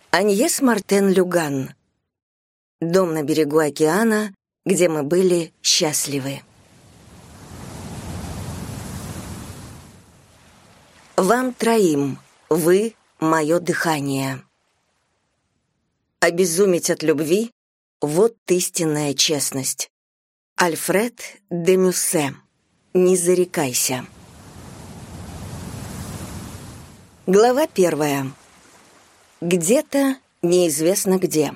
Аньес Мартен Люган. Дом на берегу океана, где мы были счастливы. Вам троим, вы — мое дыхание. Обезуметь от любви — вот истинная честность. Альфред де Мюссе. Не зарекайся. Глава 1. Где-то неизвестно где.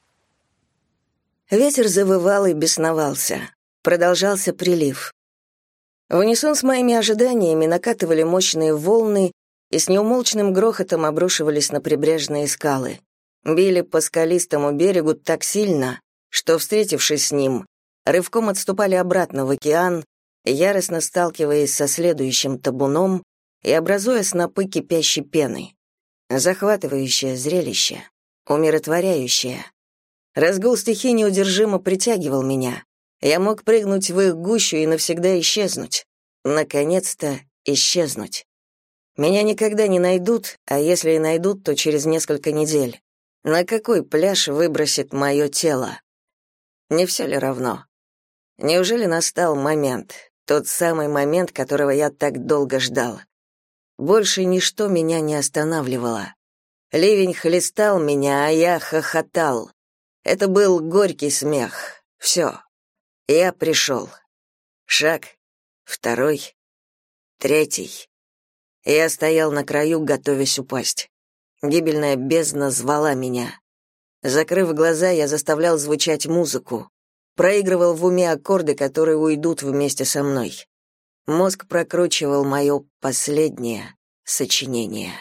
Ветер завывал и бесновался. Продолжался прилив. В унисон с моими ожиданиями накатывали мощные волны и с неумолчным грохотом обрушивались на прибрежные скалы. Били по скалистому берегу так сильно, что, встретившись с ним, рывком отступали обратно в океан, яростно сталкиваясь со следующим табуном и образуя снопы кипящей пены. Захватывающее зрелище, умиротворяющее. Разгул стихий неудержимо притягивал меня. Я мог прыгнуть в их гущу и навсегда исчезнуть. Наконец-то исчезнуть. Меня никогда не найдут, а если и найдут, то через несколько недель. На какой пляж выбросит мое тело? Не все ли равно? Неужели настал момент, тот самый момент, которого я так долго ждал? Больше ничто меня не останавливало. Ливень хлестал меня, а я хохотал. Это был горький смех. Все. Я пришел. Шаг, второй, третий. Я стоял на краю, готовясь упасть. Гибельная бездна звала меня. Закрыв глаза, я заставлял звучать музыку. Проигрывал в уме аккорды, которые уйдут вместе со мной. Мозг прокручивал мое последнее сочинение.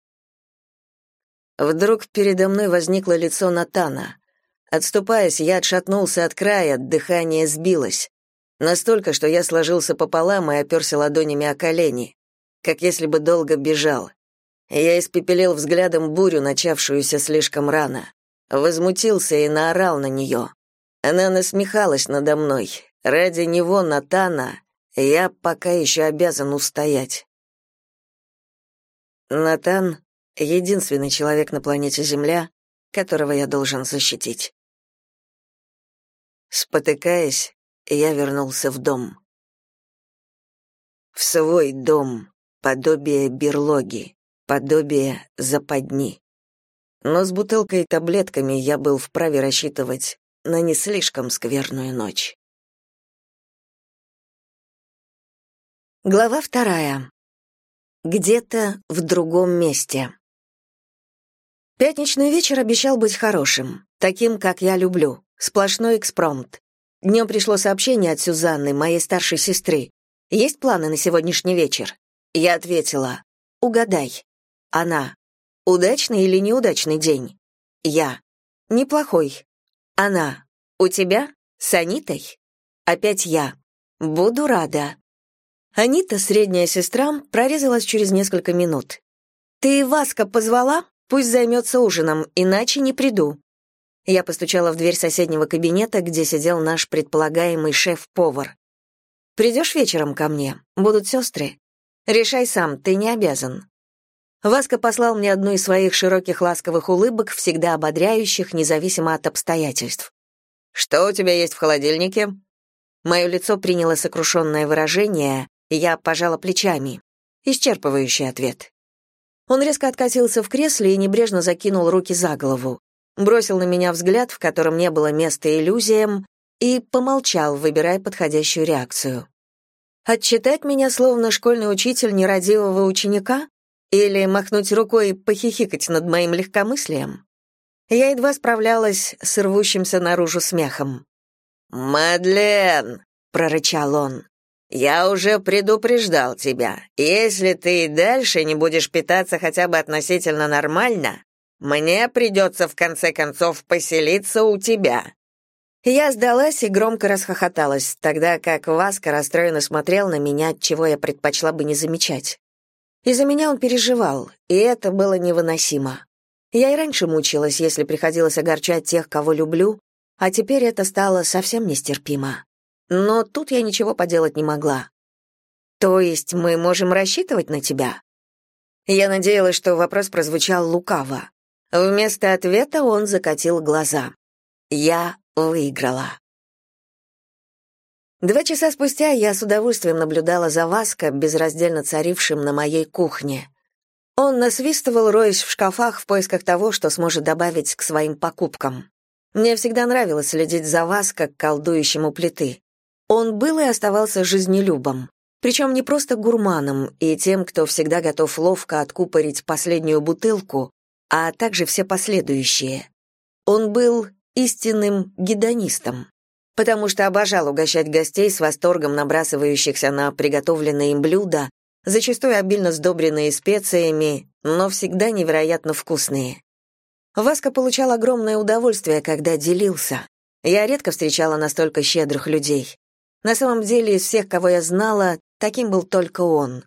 Вдруг передо мной возникло лицо Натана. Отступаясь, я отшатнулся от края, дыхание сбилось. Настолько, что я сложился пополам и оперся ладонями о колени, как если бы долго бежал. Я испепелил взглядом бурю, начавшуюся слишком рано. Возмутился и наорал на нее. Она насмехалась надо мной. Ради него, Натана, я пока еще обязан устоять. Натан — единственный человек на планете Земля, которого я должен защитить. Спотыкаясь, я вернулся в дом. В свой дом, подобие берлоги, подобие западни. Но с бутылкой и таблетками я был вправе рассчитывать на не слишком скверную ночь. Глава 2. Где-то в другом месте. Пятничный вечер обещал быть хорошим, таким, как я люблю, сплошной экспромт. Днем пришло сообщение от Сюзанны, моей старшей сестры. «Есть планы на сегодняшний вечер?» Я ответила: «Угадай». Она: «Удачный или неудачный день?» Я: «Неплохой». Она: «У тебя? С Анитой?» Опять я: «Буду рада». Анита, средняя сестра, прорезалась через несколько минут. «Ты Васка позвала? Пусть займется ужином, иначе не приду». Я постучала в дверь соседнего кабинета, где сидел наш предполагаемый шеф-повар. «Придешь вечером ко мне? Будут сестры? Решай сам, ты не обязан». Васка послал мне одну из своих широких ласковых улыбок, всегда ободряющих, независимо от обстоятельств. «Что у тебя есть в холодильнике?» Мое лицо приняло сокрушенное выражение, и я пожала плечами. Исчерпывающий ответ. Он резко откатился в кресле и небрежно закинул руки за голову, бросил на меня взгляд, в котором не было места иллюзиям, и помолчал, выбирая подходящую реакцию. Отчитать меня, словно школьный учитель нерадивого ученика? Или махнуть рукой и похихикать над моим легкомыслием? Я едва справлялась с рвущимся наружу смехом. «Мадлен!» — прорычал он. «Я уже предупреждал тебя. Если ты и дальше не будешь питаться хотя бы относительно нормально, мне придется в конце концов поселиться у тебя». Я сдалась и громко расхохоталась, тогда как Васка расстроенно смотрел на меня, чего я предпочла бы не замечать. Из-за меня он переживал, и это было невыносимо. Я и раньше мучилась, если приходилось огорчать тех, кого люблю, а теперь это стало совсем нестерпимо. Но тут я ничего поделать не могла. «То есть мы можем рассчитывать на тебя?» Я надеялась, что вопрос прозвучал лукаво. Вместо ответа он закатил глаза. Я выиграла. 2 часа спустя я с удовольствием наблюдала за Васко, безраздельно царившим на моей кухне. Он насвистывал, роясь в шкафах в поисках того, что сможет добавить к своим покупкам. Мне всегда нравилось следить за Васко, колдующим у плиты. Он был и оставался жизнелюбом. Причем не просто гурманом и тем, кто всегда готов ловко откупорить последнюю бутылку, а также все последующие. Он был истинным гедонистом, потому что обожал угощать гостей с восторгом набрасывающихся на приготовленные им блюда, зачастую обильно сдобренные специями, но всегда невероятно вкусные. Васко получал огромное удовольствие, когда делился. Я редко встречала настолько щедрых людей. На самом деле, из всех, кого я знала, таким был только он.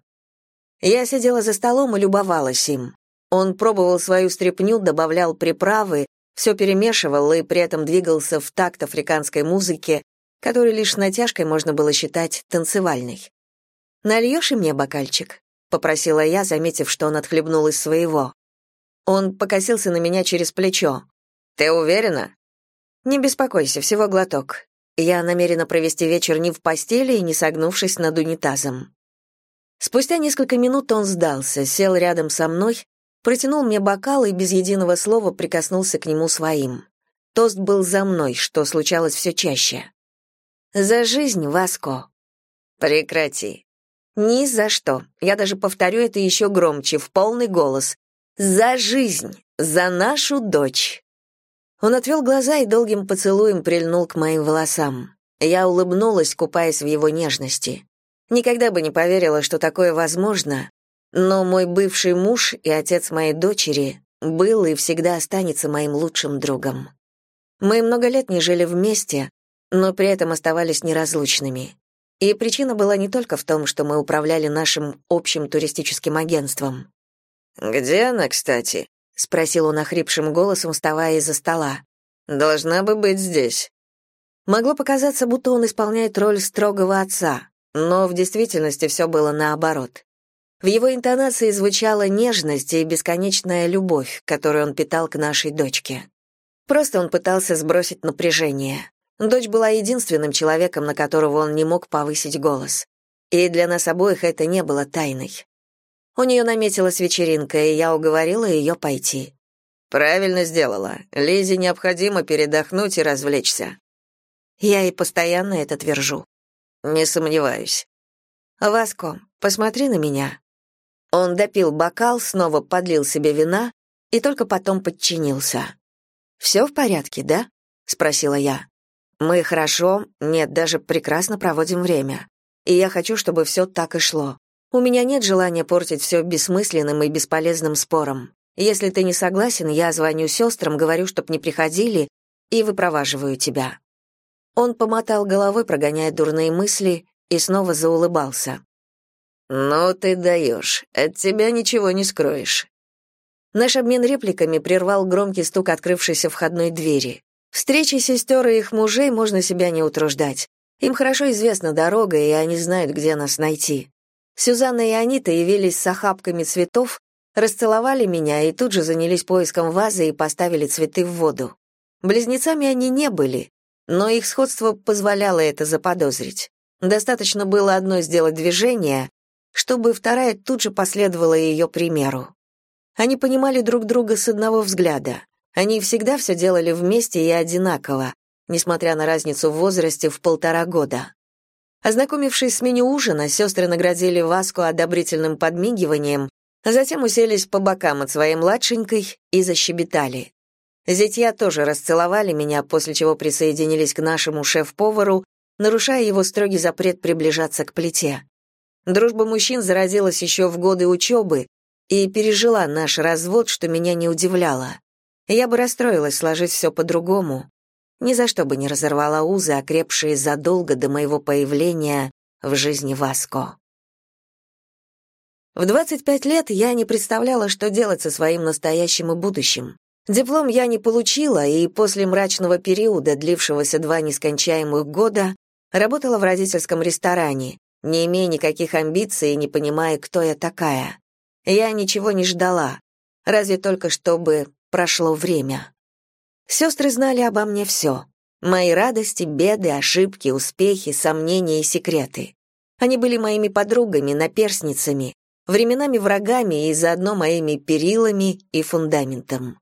Я сидела за столом и любовалась им. Он пробовал свою стряпню, добавлял приправы, все перемешивал и при этом двигался в такт африканской музыки, которую лишь с натяжкой можно было считать танцевальной. «Нальешь и мне бокальчик?» — попросила я, заметив, что он отхлебнул из своего. Он покосился на меня через плечо. «Ты уверена?» «Не беспокойся, всего глоток. Я намерена провести вечер не в постели и не согнувшись над унитазом». Спустя несколько минут он сдался, сел рядом со мной, протянул мне бокал и без единого слова прикоснулся к нему своим. Тост был за мной, что случалось все чаще. «За жизнь, Васко». «Прекрати». «Ни за что. Я даже повторю это еще громче, в полный голос. За жизнь, за нашу дочь». Он отвел глаза и долгим поцелуем прильнул к моим волосам. Я улыбнулась, купаясь в его нежности. Никогда бы не поверила, что такое возможно, но мой бывший муж и отец моей дочери был и всегда останется моим лучшим другом. Мы много лет не жили вместе, но при этом оставались неразлучными. И причина была не только в том, что мы управляли нашим общим туристическим агентством. «Где она, кстати?» — спросил он охрипшим голосом, вставая из-за стола. «Должна бы быть здесь». Могло показаться, будто он исполняет роль строгого отца, но в действительности все было наоборот. В его интонации звучала нежность и бесконечная любовь, которую он питал к нашей дочке. Просто он пытался сбросить напряжение. Дочь была единственным человеком, на которого он не мог повысить голос. И для нас обоих это не было тайной. У нее наметилась вечеринка, и я уговорила ее пойти. «Правильно сделала. Лизе необходимо передохнуть и развлечься». Я и постоянно это твержу. «Не сомневаюсь». «Васко, посмотри на меня». Он допил бокал, снова подлил себе вина и только потом подчинился. «Все в порядке, да?» — спросила я. «Мы хорошо, нет, даже прекрасно проводим время. И я хочу, чтобы все так и шло. У меня нет желания портить все бессмысленным и бесполезным спором. Если ты не согласен, я звоню сестрам, говорю, чтоб не приходили, и выпроваживаю тебя». Он помотал головой, прогоняя дурные мысли, и снова заулыбался. «Ну ты даешь, от тебя ничего не скроешь». Наш обмен репликами прервал громкий стук открывшейся входной двери. Встречи сестер и их мужей можно себя не утруждать. Им хорошо известна дорога, и они знают, где нас найти. Сюзанна и Анита явились с охапками цветов, расцеловали меня и тут же занялись поиском вазы и поставили цветы в воду. Близнецами они не были, но их сходство позволяло это заподозрить. Достаточно было одной сделать движение, чтобы вторая тут же последовала ее примеру. Они понимали друг друга с одного взгляда. Они всегда все делали вместе и одинаково, несмотря на разницу в возрасте в 1,5 года. Ознакомившись с меню ужина, сестры наградили Васку одобрительным подмигиванием, а затем уселись по бокам от своей младшенькой и защебетали. Зятья тоже расцеловали меня, после чего присоединились к нашему шеф-повару, нарушая его строгий запрет приближаться к плите. Дружба мужчин заразилась еще в годы учебы и пережила наш развод, что меня не удивляло. Я бы расстроилась, сложить все по-другому. Ни за что бы не разорвала узы, окрепшие задолго до моего появления в жизни Васко. В 25 лет я не представляла, что делать со своим настоящим и будущим. Диплом я не получила, и после мрачного периода, длившегося 2 нескончаемых года, работала в родительском ресторане, не имея никаких амбиций и не понимая, кто я такая. Я ничего не ждала, разве только чтобы прошло время. Сестры знали обо мне все. Мои радости, беды, ошибки, успехи, сомнения и секреты. Они были моими подругами, наперсницами, временами врагами и заодно моими перилами и фундаментом.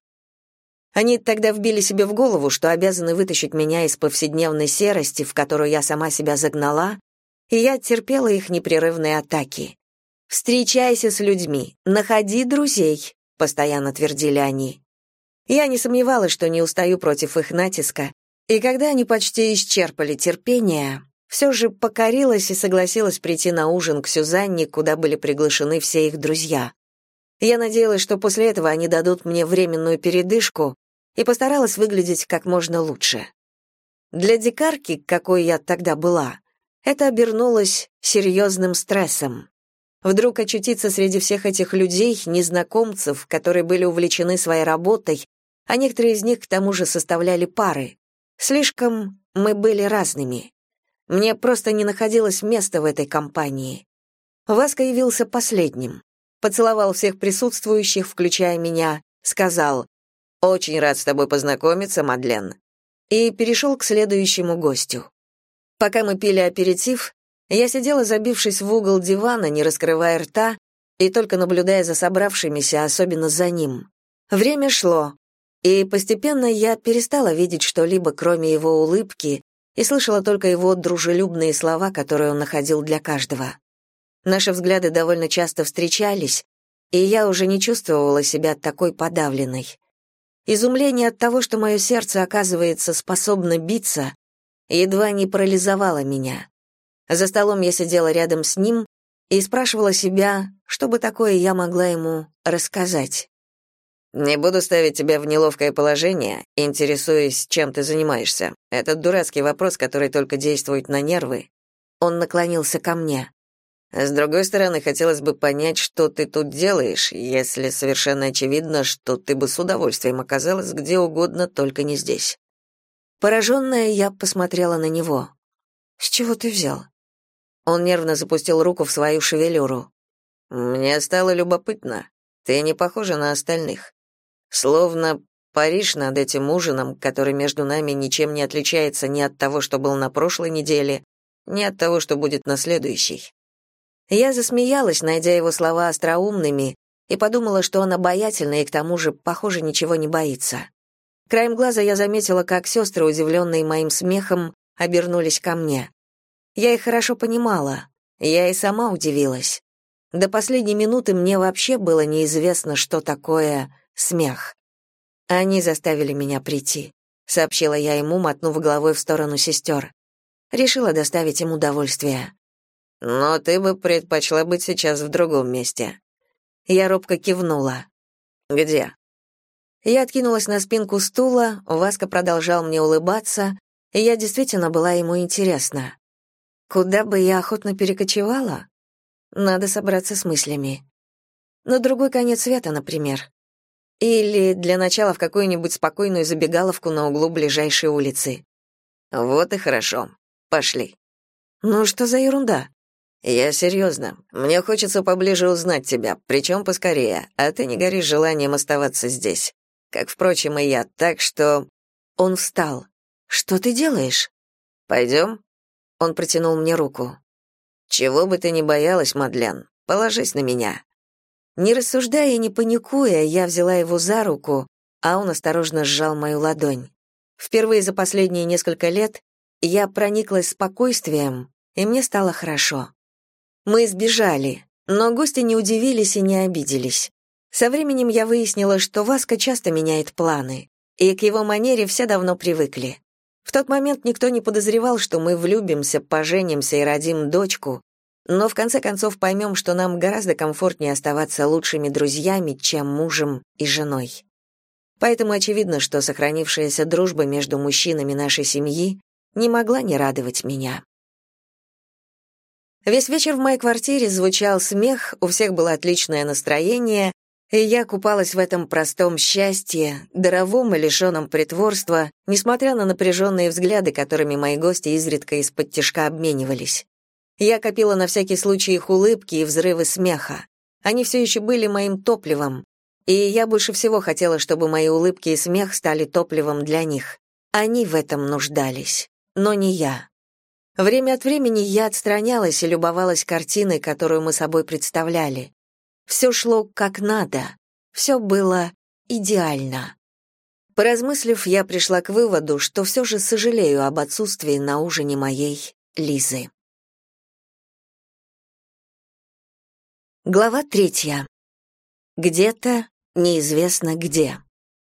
Они тогда вбили себе в голову, что обязаны вытащить меня из повседневной серости, в которую я сама себя загнала, и я терпела их непрерывные атаки. «Встречайся с людьми, находи друзей», — постоянно твердили они. Я не сомневалась, что не устаю против их натиска, и когда они почти исчерпали терпение, все же покорилась и согласилась прийти на ужин к Сюзанне, куда были приглашены все их друзья. Я надеялась, что после этого они дадут мне временную передышку, и постаралась выглядеть как можно лучше. Для дикарки, какой я тогда была, это обернулось серьезным стрессом. Вдруг очутиться среди всех этих людей, незнакомцев, которые были увлечены своей работой, а некоторые из них к тому же составляли пары. Слишком мы были разными. Мне просто не находилось места в этой компании. Васка явился последним. Поцеловал всех присутствующих, включая меня, сказал: «Очень рад с тобой познакомиться, Мадлен», и перешел к следующему гостю. Пока мы пили аперитив, я сидела, забившись в угол дивана, не раскрывая рта, и только наблюдая за собравшимися, особенно за ним. Время шло, и постепенно я перестала видеть что-либо, кроме его улыбки, и слышала только его дружелюбные слова, которые он находил для каждого. Наши взгляды довольно часто встречались, и я уже не чувствовала себя такой подавленной. Изумление от того, что мое сердце, оказывается, способно биться, едва не парализовало меня. За столом я сидела рядом с ним и спрашивала себя, что бы такое я могла ему рассказать. «Не буду ставить тебя в неловкое положение, интересуясь, чем ты занимаешься. Этот дурацкий вопрос, который только действует на нервы». Он наклонился ко мне. «С другой стороны, хотелось бы понять, что ты тут делаешь, если совершенно очевидно, что ты бы с удовольствием оказалась где угодно, только не здесь». Пораженная, я посмотрела на него. «С чего ты взял?» Он нервно запустил руку в свою шевелюру. «Мне стало любопытно. Ты не похожа на остальных. Словно паришь над этим ужином, который между нами ничем не отличается ни от того, что был на прошлой неделе, ни от того, что будет на следующей». Я засмеялась, найдя его слова остроумными, и подумала, что он обаятельный и к тому же, похоже, ничего не боится. Краем глаза я заметила, как сестры, удивленные моим смехом, обернулись ко мне. Я их хорошо понимала, я и сама удивилась. До последней минуты мне вообще было неизвестно, что такое смех. «Они заставили меня прийти», — сообщила я ему, мотнув головой в сторону сестер. Решила доставить им удовольствие. «Но ты бы предпочла быть сейчас в другом месте». Я робко кивнула. «Где?» Я откинулась на спинку стула, Васка продолжал мне улыбаться, и я действительно была ему интересна. Куда бы я охотно перекочевала? Надо собраться с мыслями. На другой конец света, например. Или для начала в какую-нибудь спокойную забегаловку на углу ближайшей улицы. Вот и хорошо. Пошли. Ну что за ерунда? Я серьезно. Мне хочется поближе узнать тебя, причем поскорее, а ты не горишь желанием оставаться здесь. Как, впрочем, и я, так что...» Он встал. «Что ты делаешь?» «Пойдем?» Он протянул мне руку. «Чего бы ты ни боялась, Мадлен, положись на меня». Не рассуждая и не паникуя, я взяла его за руку, а он осторожно сжал мою ладонь. Впервые за последние несколько лет я прониклась спокойствием, и мне стало хорошо. Мы сбежали, но гости не удивились и не обиделись. Со временем я выяснила, что Васка часто меняет планы, и к его манере все давно привыкли. В тот момент никто не подозревал, что мы влюбимся, поженимся и родим дочку, но в конце концов поймем, что нам гораздо комфортнее оставаться лучшими друзьями, чем мужем и женой. Поэтому очевидно, что сохранившаяся дружба между мужчинами нашей семьи не могла не радовать меня. Весь вечер в моей квартире звучал смех, у всех было отличное настроение, и я купалась в этом простом счастье, даровом и лишенном притворства, несмотря на напряженные взгляды, которыми мои гости изредка исподтишка обменивались. Я копила на всякий случай их улыбки и взрывы смеха. Они все еще были моим топливом, И я больше всего хотела, чтобы мои улыбки и смех стали топливом для них. Они в этом нуждались, но не я. Время от времени я отстранялась и любовалась картиной, которую мы собой представляли. Все шло как надо, все было идеально. Поразмыслив, я пришла к выводу, что все же сожалею об отсутствии на ужине моей Лизы. Глава 3. Где-то, неизвестно где.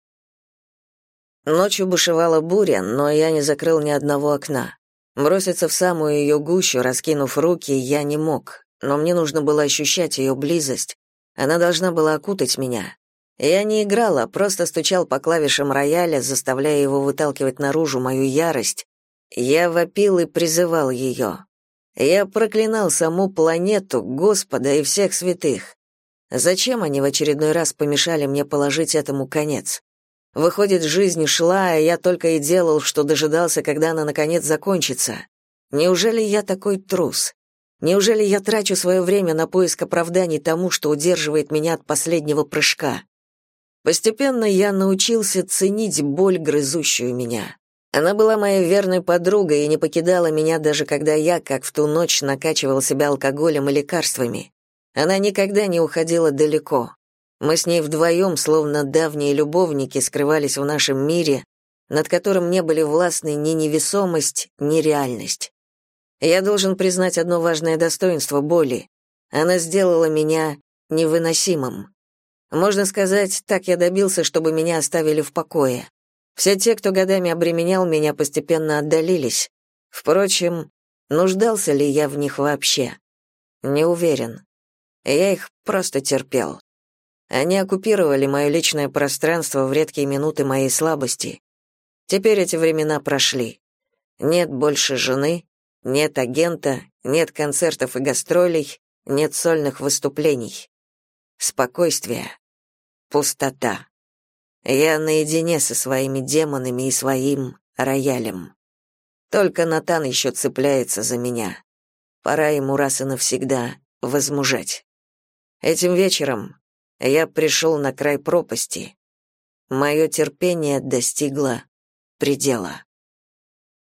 Ночью бушевала буря, но я не закрыл ни одного окна. Броситься в самую ее гущу, раскинув руки, я не мог, но мне нужно было ощущать ее близость. Она должна была окутать меня. Я не играл, а просто стучал по клавишам рояля, заставляя его выталкивать наружу мою ярость. Я вопил и призывал ее. Я проклинал саму планету, Господа и всех святых. Зачем они в очередной раз помешали мне положить этому конец? Выходит, жизнь шла, а я только и делал, что дожидался, когда она наконец закончится. Неужели я такой трус? Неужели я трачу свое время на поиск оправданий тому, что удерживает меня от последнего прыжка? Постепенно я научился ценить боль, грызущую меня. Она была моей верной подругой и не покидала меня, даже когда я, как в ту ночь, накачивал себя алкоголем и лекарствами. Она никогда не уходила далеко. Мы с ней вдвоем, словно давние любовники, скрывались в нашем мире, над которым не были властны ни невесомость, ни реальность. Я должен признать одно важное достоинство боли. Она сделала меня невыносимым. Можно сказать, так я добился, чтобы меня оставили в покое. Все те, кто годами обременял меня, постепенно отдалились. Впрочем, нуждался ли я в них вообще? Не уверен. Я их просто терпел. Они оккупировали мое личное пространство в редкие минуты моей слабости. Теперь эти времена прошли. Нет больше жены, нет агента, нет концертов и гастролей, нет сольных выступлений. Спокойствие. Пустота. Я наедине со своими демонами и своим роялем. Только Натан еще цепляется за меня. Пора ему раз и навсегда возмужать. Этим вечером я пришел на край пропасти. Мое терпение достигло предела.